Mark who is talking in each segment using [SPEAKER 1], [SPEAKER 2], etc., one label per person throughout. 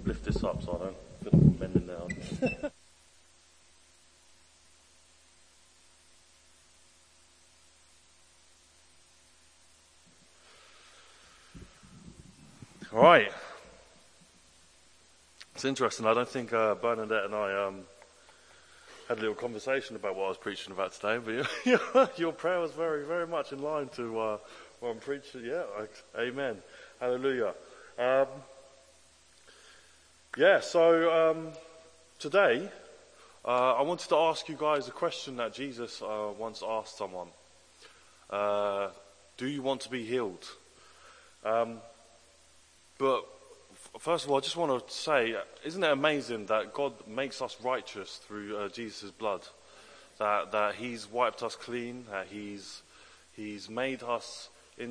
[SPEAKER 1] lift this up so I don't feel like I'm bending down. All right. It's interesting. I don't think Bernadette and I had a little conversation about what I was preaching about today, but your prayer was very, very much in line to what I'm preaching. Yeah, amen. Hallelujah. So today I wanted to ask you guys a question that Jesus once asked someone. Do you want to be healed? But first of all, I just want to say, isn't it amazing that God makes us righteous through Jesus' blood? That He's wiped us clean, that He's made us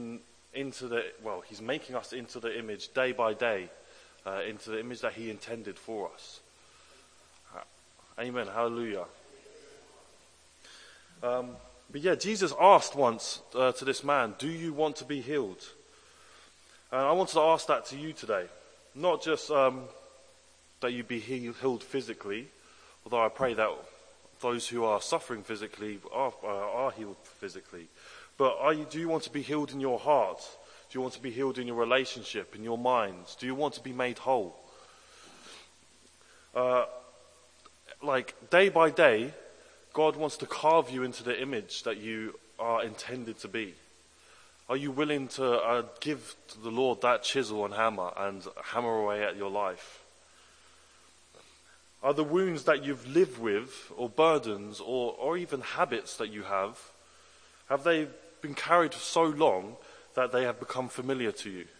[SPEAKER 1] He's making us into the image day by day, into the image that He intended for us. Amen. Hallelujah. Jesus asked once to this man, do you want to be healed? And I wanted to ask that to you today. Not just that you be healed physically, although I pray that those who are suffering physically are healed physically. But do you want to be healed in your heart? Do you want to be healed in your relationship, in your mind? Do you want to be made whole? Day by day, God wants to carve you into the image that you are intended to be. Are you willing to give to the Lord that chisel and hammer away at your life? Are the wounds that you've lived with, or burdens, or even habits that you have they been carried for so long that they have become familiar to you?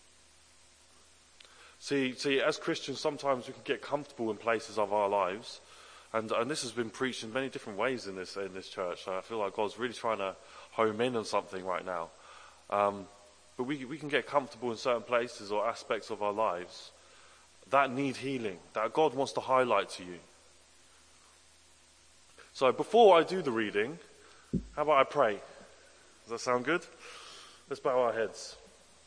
[SPEAKER 1] See, as Christians, sometimes we can get comfortable in places of our lives, and this has been preached in many different ways in this church. So I feel like God's really trying to home in on something right now. But we can get comfortable in certain places or aspects of our lives that need healing, that God wants to highlight to you. So before I do the reading, how about I pray? Does that sound good? Let's bow our heads.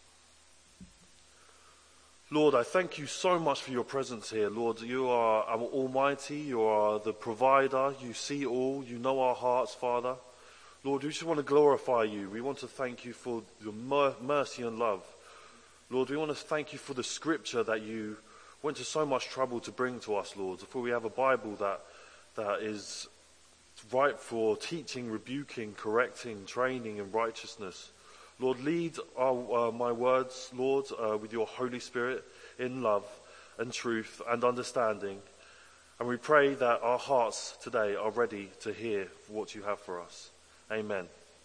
[SPEAKER 1] Lord, I thank you so much for your presence here. Lord, you are our Almighty, you are the provider, you see all, you know our hearts, Father. Lord, we just want to glorify you. We want to thank you for your mercy and love. Lord, we want to thank you for the scripture that you went to so much trouble to bring to us, Lord. For we have a Bible that is right for teaching, rebuking, correcting, training in righteousness. Lord, lead my words, Lord, with your Holy Spirit in love and truth and understanding. And we pray that our hearts today are ready to hear what you have for us. Amen.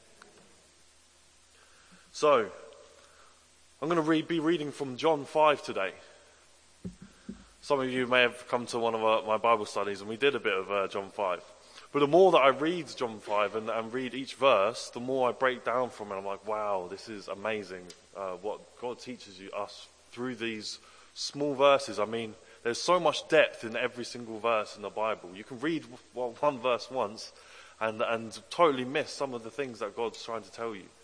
[SPEAKER 1] So, I'm going to be reading from John 5 today. Some of you may have come to one of my Bible studies, and we did a bit of John 5. But the more that I read John 5 and read each verse, the more I break down from it. I'm like, wow, this is amazing, what God teaches us through these small verses. I mean, there's so much depth in every single verse in the Bible. You can read one verse once and totally miss some of the things that God's trying to tell you.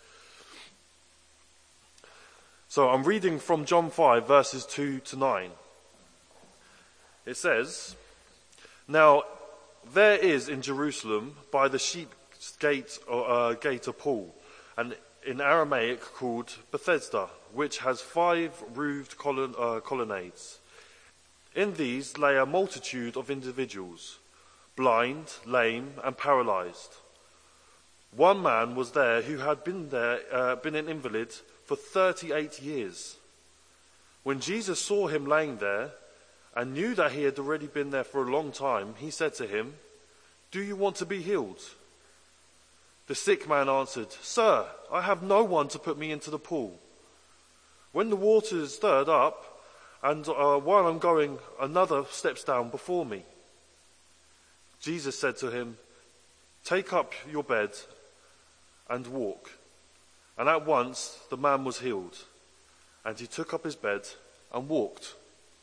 [SPEAKER 1] So I'm reading from John 5, verses 2 to 9. It says, "Now there is in Jerusalem by the sheep's gate, gate a pool, and in Aramaic called Bethesda, which has 5 roofed colonnades. In these lay a multitude of individuals, blind, lame, and paralyzed. One man was there who had been an invalid for 38 years. When Jesus saw him laying there, and knew that he had already been there for a long time, he said to him, 'Do you want to be healed?' The sick man answered, 'Sir, I have no one to put me into the pool. When the water is stirred up, and while I'm going, another steps down before me.' Jesus said to him, 'Take up your bed and walk.' And at once the man was healed, and he took up his bed and walked."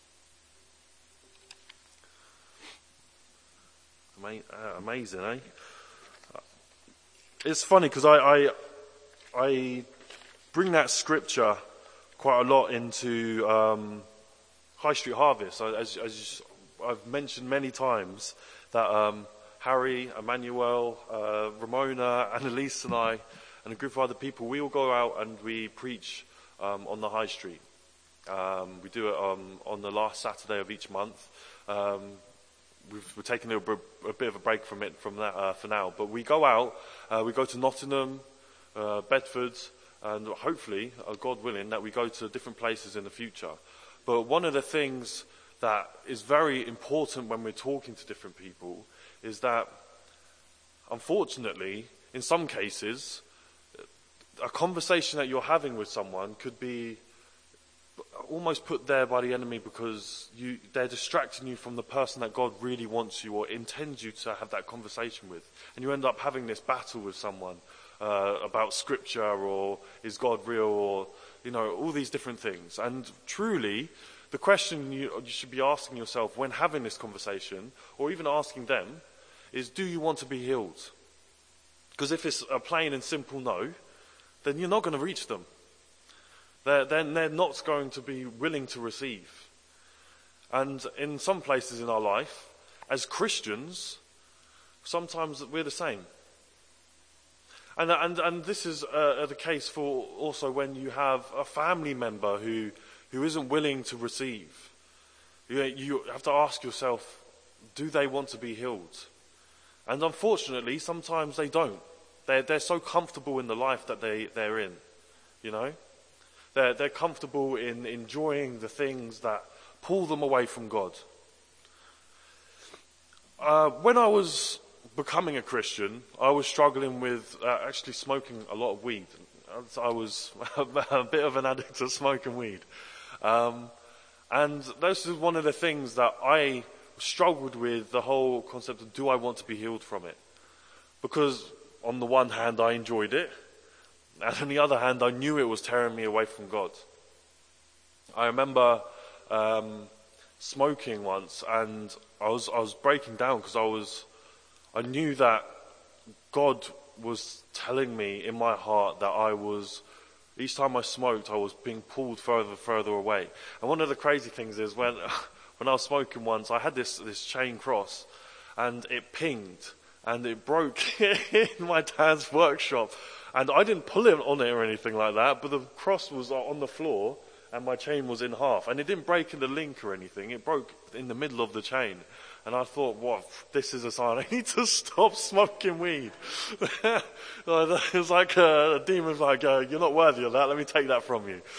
[SPEAKER 1] Amazing, eh? It's funny because I bring that scripture quite a lot into High Street Harvest, as I've mentioned many times, that Harry, Emmanuel, Ramona, Annalise and I, and a group of other people, we all go out and we preach on the High Street. We do it on the last Saturday of each month. We're taking a bit of a break from that for now. But we go out, we go to Nottingham, Bedford, and hopefully, God willing, that we go to different places in the future. But one of the things that is very important when we're talking to different people is that, unfortunately, in some cases, a conversation that you're having with someone could be almost put there by the enemy because they're distracting you from the person that God really wants you or intends you to have that conversation with. And you end up having this battle with someone about scripture or is God real or, all these different things. And truly, the question you should be asking yourself when having this conversation, or even asking them, is do you want to be healed? Because if it's a plain and simple no, then you're not going to reach them. Then they're not going to be willing to receive. And in some places in our life, as Christians, sometimes we're the same. And this is the case for also when you have a family member who isn't willing to receive. You have to ask yourself, do they want to be healed? And unfortunately, sometimes they don't. They're so comfortable in the life that they're in, They're comfortable in enjoying the things that pull them away from God. When I was becoming a Christian, I was struggling with actually smoking a lot of weed. I was a bit of an addict to smoking weed. And this is one of the things that I struggled with, the whole concept of do I want to be healed from it? Because on the one hand, I enjoyed it. And on the other hand, I knew it was tearing me away from God. I remember smoking once, and I was breaking down because I knew that God was telling me in my heart that each time I smoked, I was being pulled further away. And one of the crazy things is when I was smoking once, I had this chain cross, and it pinged, and it broke in my dad's workshop. And I didn't pull it on it or anything like that, but the cross was on the floor and my chain was in half. And it didn't break in the link or anything, it broke in the middle of the chain. And I thought, this is a sign, I need to stop smoking weed. It was like a demon's like, you're not worthy of that, let me take that from you.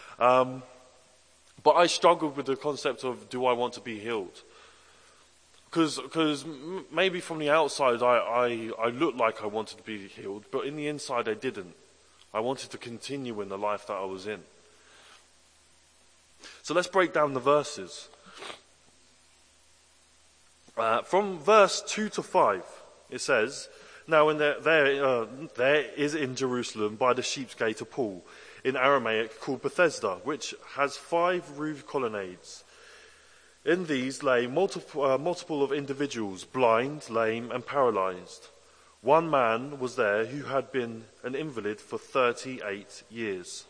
[SPEAKER 1] But I struggled with the concept of, do I want to be healed? Because maybe from the outside I looked like I wanted to be healed, but in the inside I didn't. I wanted to continue in the life that I was in. So let's break down the verses. From verse 2 to 5, it says, Now there is in Jerusalem by the Sheep's Gate a pool, in Aramaic called Bethesda, which has 5 roofed colonnades. In these lay multiple of individuals, blind, lame, and paralyzed. One man was there who had been an invalid for 38 years.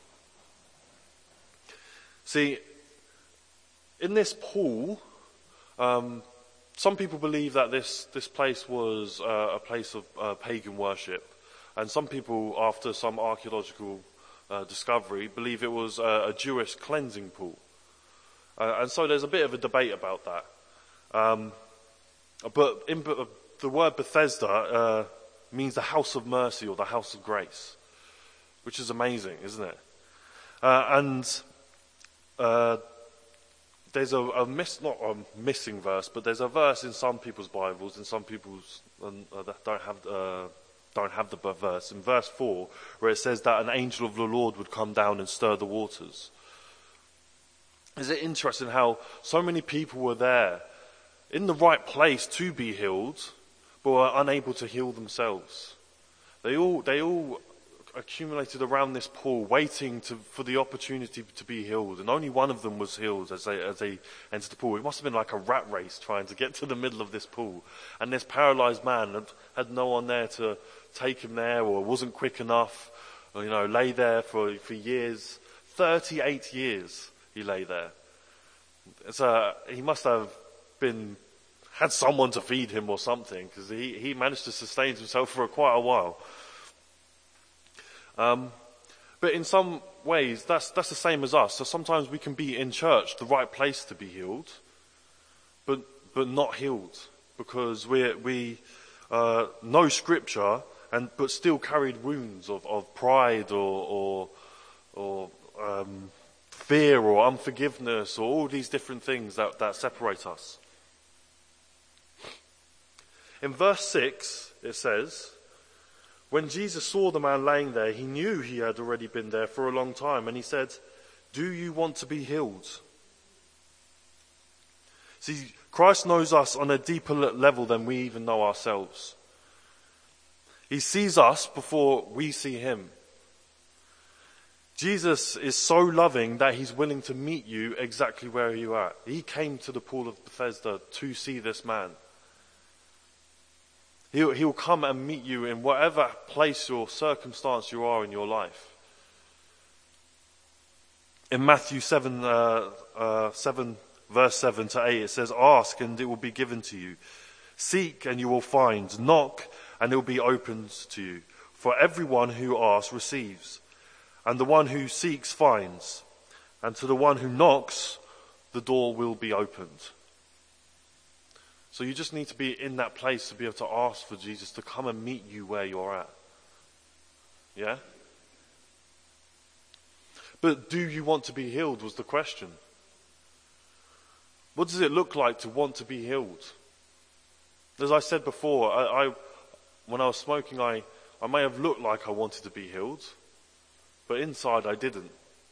[SPEAKER 1] See, in this pool, some people believe that this place was a place of pagan worship. And some people, after some archaeological discovery, believe it was a Jewish cleansing pool. And so there's a bit of a debate about that. But the word Bethesda means the house of mercy or the house of grace, which is amazing, isn't it? There's not a missing verse, but there's a verse in some people's Bibles, in some people's that don't have the verse. In verse 4, where it says that an angel of the Lord would come down and stir the waters. Is it interesting how so many people were there in the right place to be healed, but were unable to heal themselves? They all accumulated around this pool, waiting for the opportunity to be healed, and only one of them was healed as they entered the pool. It must have been like a rat race trying to get to the middle of this pool, and this paralyzed man had no one there to take him there, or wasn't quick enough, lay there for years. 38 years he lay there. He must have had someone to feed him or something, because he managed to sustain himself for quite a while. But in some ways, that's the same as us. So sometimes we can be in church, the right place to be healed, but not healed, because we know Scripture, but still carried wounds of pride or fear or unforgiveness, or all these different things that separate us. In verse 6, it says, when Jesus saw the man laying there, he knew he had already been there for a long time, and he said, "Do you want to be healed?" See, Christ knows us on a deeper level than we even know ourselves. He sees us before we see him. Jesus is so loving that he's willing to meet you exactly where you're at. He came to the pool of Bethesda to see this man. He'll come and meet you in whatever place or circumstance you are in your life. In Matthew 7, verse 7 to 8, it says, "Ask and it will be given to you. Seek and you will find. Knock and it will be opened to you. For everyone who asks receives. And the one who seeks finds. And to the one who knocks, the door will be opened." So you just need to be in that place to be able to ask for Jesus to come and meet you where you're at. Yeah? But do you want to be healed was the question. What does it look like to want to be healed? As I said before, when I was smoking, I may have looked like I wanted to be healed, but inside I didn't.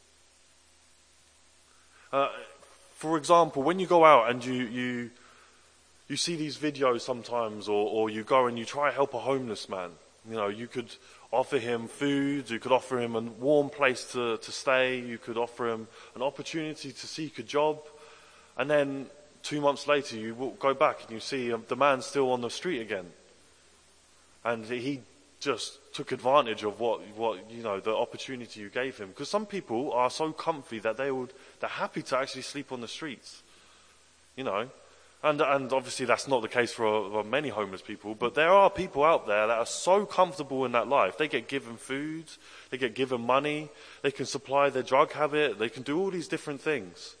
[SPEAKER 1] For example, when you go out and you see these videos sometimes, or you go and you try to help a homeless man. You know, you could offer him food, you could offer him a warm place to stay, you could offer him an opportunity to seek a job, and then 2 months later you will go back and you see the man still on the street again. And he just took advantage of what the opportunity you gave him. Because some people are so comfy that they're happy to actually sleep on the streets. You know. And obviously that's not the case for many homeless people, but there are people out there that are so comfortable in that life. They get given food, they get given money, they can supply their drug habit, they can do all these different things.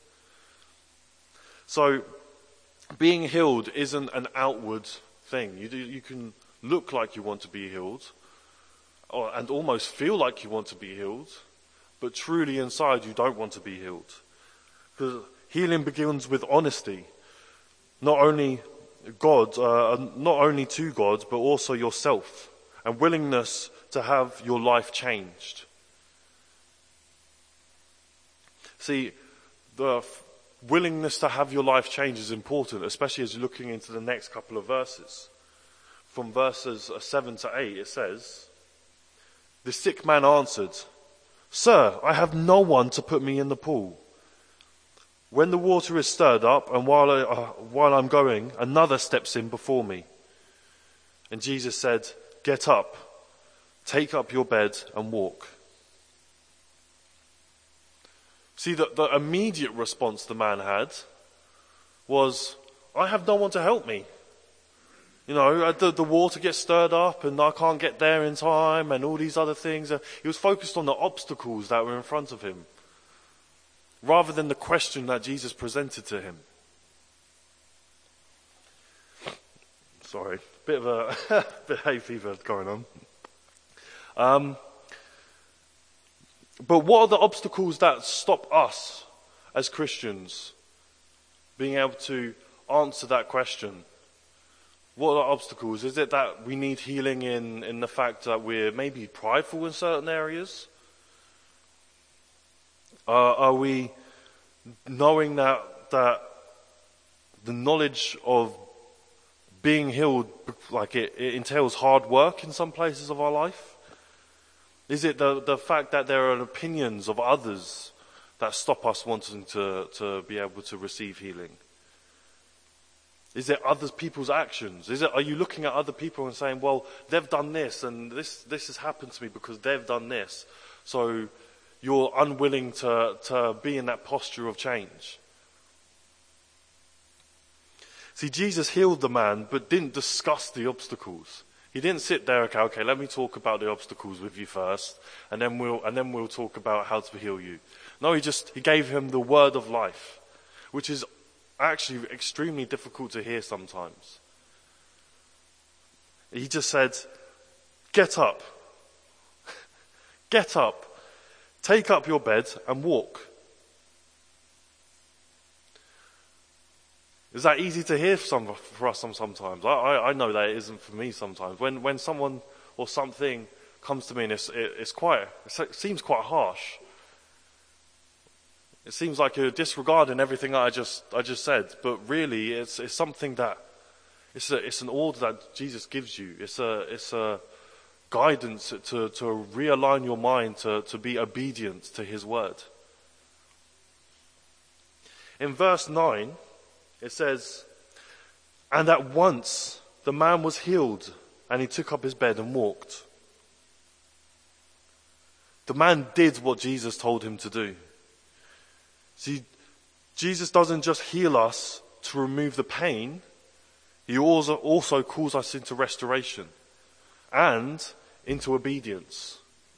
[SPEAKER 1] So being healed isn't an outward thing. You can look like you want to be healed, and almost feel like you want to be healed, but truly inside you don't want to be healed. Because healing begins with honesty. Not only to God, but also yourself, and willingness to have your life changed. See, the willingness to have your life changed is important, especially as you're looking into the next couple of verses. From verses 7 to 8, it says, "The sick man answered, 'Sir, I have no one to put me in the pool. When the water is stirred up, and while I'm going, another steps in before me.' And Jesus said, 'Get up, take up your bed and walk.'" See, the immediate response the man had was, "I have no one to help me. You know, the water gets stirred up and I can't get there in time," and all these other things. He was focused on the obstacles that were in front of him, rather than the question that Jesus presented to him. Sorry, bit of a bit of hay fever going on. But what are the obstacles that stop us as Christians being able to answer that question? What are the obstacles? Is it that we need healing in the fact that we're maybe prideful in certain areas? Are we knowing that the knowledge of being healed, like it entails hard work in some places of our life? Is it the fact that there are opinions of others that stop us wanting to be able to receive healing? Is it other people's actions? Are you looking at other people and saying, well, they've done this and this has happened to me because they've done this, so you're unwilling to be in that posture of change? See, Jesus healed the man, but didn't discuss the obstacles. He didn't sit there, okay, let me talk about the obstacles with you first, and then we'll talk about how to heal you. No, he gave him the word of life, which is actually extremely difficult to hear sometimes. He just said, get up. Get up. Take up your bed and walk. Is that easy to hear for us sometimes? I know that it isn't for me sometimes. When someone or something comes to me and it seems quite harsh. It seems like you're disregarding everything I just said, but really it's something that it's an order that Jesus gives you. It's a guidance to realign your mind to be obedient to his word. In verse 9, it says, and at once the man was healed, and he took up his bed and walked. The man did what Jesus told him to do. See, Jesus doesn't just heal us to remove the pain, he also calls us into restoration and into obedience.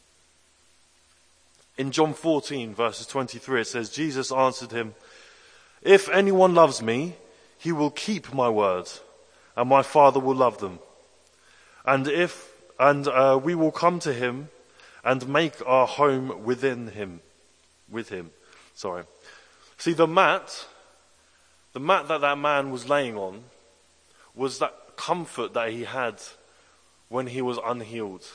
[SPEAKER 1] In John 14, verses 23, it says, Jesus answered him, if anyone loves me, he will keep my word, and my Father will love them. And we will come to him and make our home with him. Sorry. See, the mat that man was laying on was that comfort that he had when he was unhealed.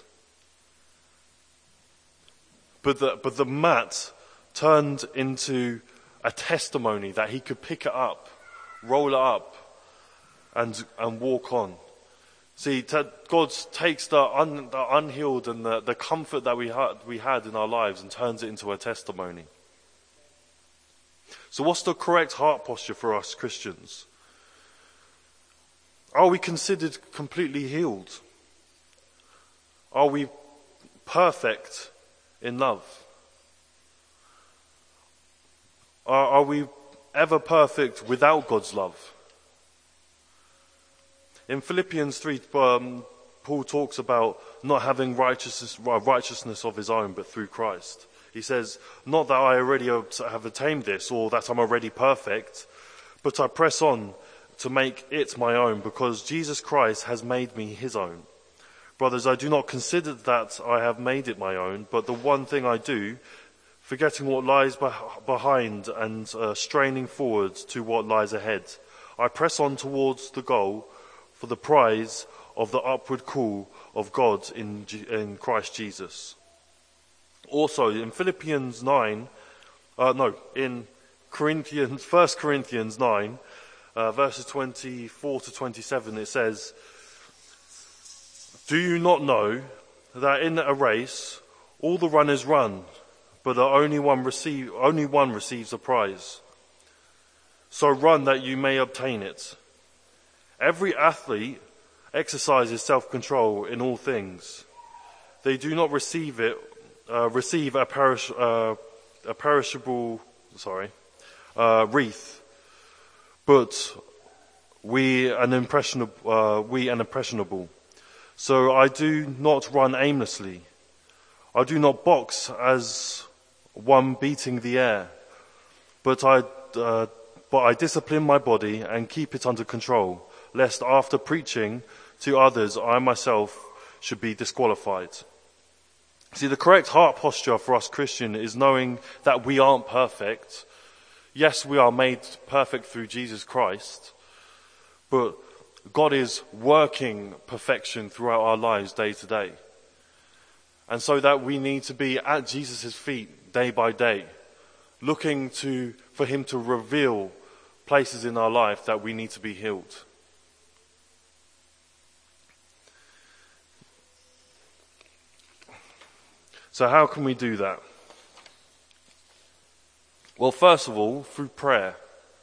[SPEAKER 1] But the mat turned into a testimony that he could pick it up, roll it up, and walk on. See, God takes the unhealed and the comfort that we had in our lives and turns it into a testimony. So what's the correct heart posture for us Christians? Are we considered completely healed? Are we perfect in love? Are we ever perfect without God's love? In Philippians 3, Paul talks about not having righteousness of his own, but through Christ. He says, not that I already have attained this or that I'm already perfect, but I press on to make it my own because Jesus Christ has made me his own. Brothers, I do not consider that I have made it my own, but the one thing I do, forgetting what lies behind and straining forward to what lies ahead, I press on towards the goal for the prize of the upward call of God in Christ Jesus. Also, in Philippians 9, in 1 Corinthians 9, verses 24 to 27, it says, do you not know that in a race all the runners run, but only one receives a prize? So run that you may obtain it. Every athlete exercises self-control in all things. They do not receive a perishable wreath, but we an impressionable. So I do not run aimlessly. I do not box as one beating the air, but I discipline my body and keep it under control, lest after preaching to others, I myself should be disqualified. See, the correct heart posture for us Christian is knowing that we aren't perfect. Yes, we are made perfect through Jesus Christ, but God is working perfection throughout our lives day to day. And so that we need to be at Jesus' feet day by day, looking for him to reveal places in our life that we need to be healed. So how can we do that? Well, first of all, through prayer.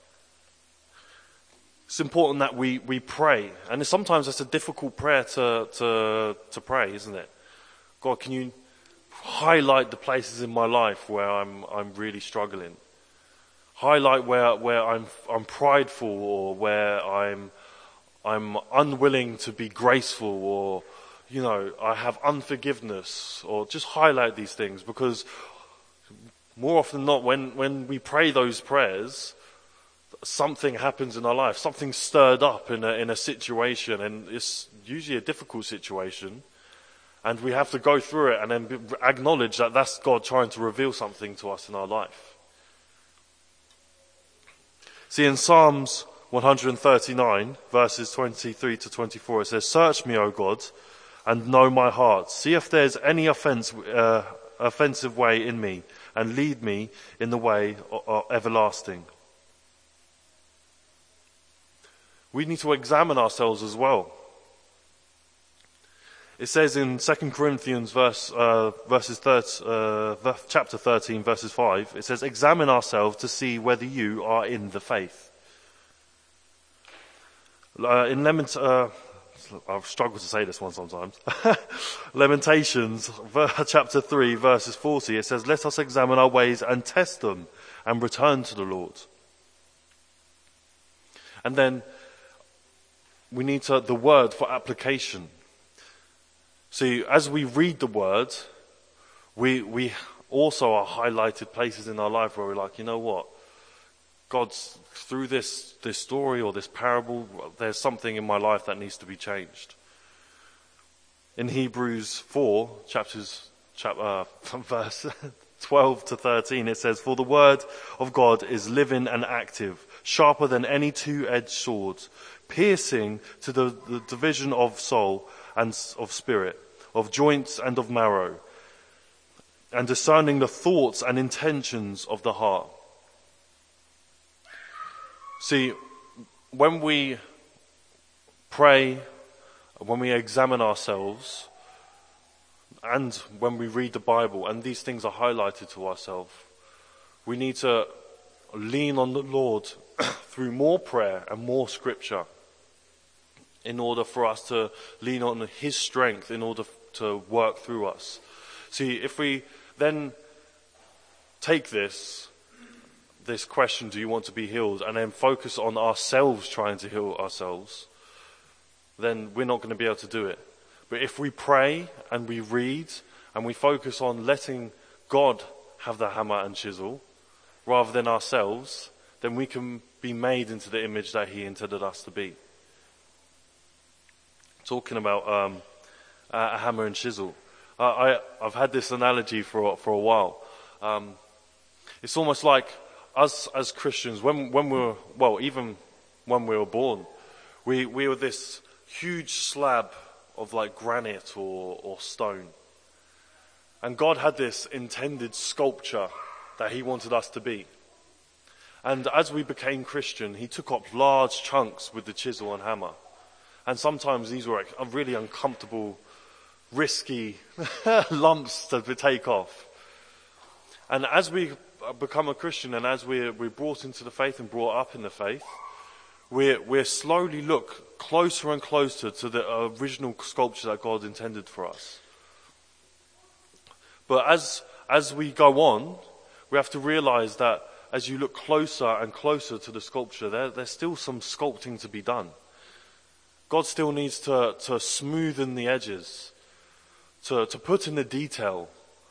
[SPEAKER 1] It's important that we pray. And sometimes that's a difficult prayer to pray, isn't it? God, can you highlight the places in my life where I'm really struggling? highlight where I'm prideful, or where I'm unwilling to be graceful, or I have unforgiveness, or just highlight these things, because more often than not, when we pray those prayers, something happens in our life, something stirred up in a situation, and it's usually a difficult situation, and we have to go through it and then acknowledge that that's God trying to reveal something to us in our life. See, in Psalms 139, verses 23 to 24, it says, "Search me, O God, and know my heart. See if there's any offensive way in me, and lead me in the way everlasting." We need to examine ourselves as well. It says in 2 Corinthians chapter 13, verses 5, it says, "Examine ourselves to see whether you are in the faith." I've struggled to say this one sometimes. Lamentations chapter 3, verses 40, it says, "Let us examine our ways and test them and return to the Lord." And then we need the word for application. See, as we read the word, we also are highlighted places in our life where we're like, you know what? God's, through this story or this parable, there's something in my life that needs to be changed. In Hebrews 4, verse 12 to 13, it says, "For the word of God is living and active, sharper than any two-edged sword, piercing to the division of soul and of spirit, of joints and of marrow, and discerning the thoughts and intentions of the heart." See, when we pray, when we examine ourselves, and when we read the Bible, and these things are highlighted to ourselves, we need to lean on the Lord through more prayer and more scripture, in order for us to lean on His strength in order to work through us. See, if we then take this question, do you want to be healed, and then focus on ourselves trying to heal ourselves, then we're not going to be able to do it. But if we pray and we read and we focus on letting God have the hammer and chisel rather than ourselves, then we can be made into the image that He intended us to be. Talking about a hammer and chisel, I've had this analogy for a while. It's almost like us as Christians, when even when we were born, we were this huge slab of like granite or stone. And God had this intended sculpture that He wanted us to be. And as we became Christian, He took up large chunks with the chisel and hammer. And sometimes these were really uncomfortable, risky lumps to take off. And as we become a Christian, and as we're brought into the faith and brought up in the faith, we're slowly look closer and closer to the original sculpture that God intended for us. But as we go on, we have to realize that as you look closer and closer to the sculpture, there's still some sculpting to be done. God still needs to smoothen the edges, to put in the detail,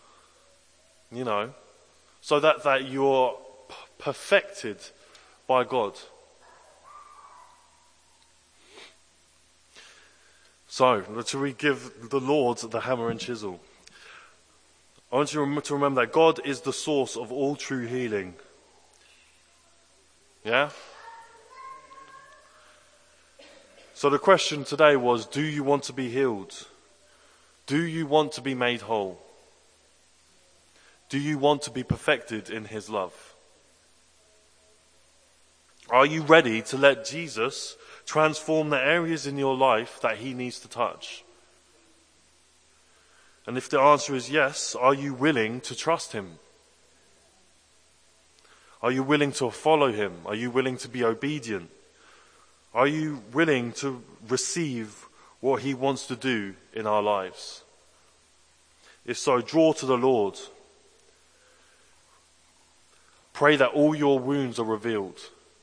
[SPEAKER 1] so that you're perfected by God. So, to we give the Lord the hammer and chisel. I want you to remember that God is the source of all true healing. Yeah? So the question today was, do you want to be healed? Do you want to be made whole? Do you want to be perfected in His love? Are you ready to let Jesus transform the areas in your life that He needs to touch? And if the answer is yes, are you willing to trust Him? Are you willing to follow Him? Are you willing to be obedient? Are you willing to receive what He wants to do in our lives? If so, draw to the Lord. Pray that all your wounds are revealed.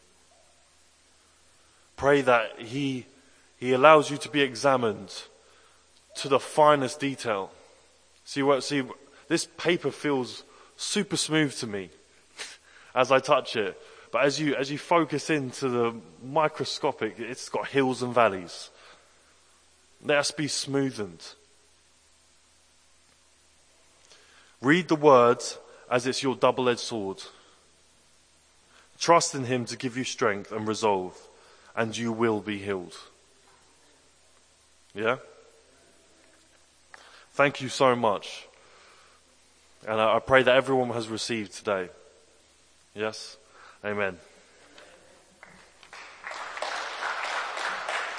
[SPEAKER 1] Pray that He allows you to be examined to the finest detail. See, this paper feels super smooth to me as I touch it. But as you focus into the microscopic, it's got hills and valleys. Let us be smoothened. Read the word as it's your double-edged sword. Trust in Him to give you strength and resolve, and you will be healed. Yeah? Thank you so much. And I pray that everyone has received today. Yes? Amen.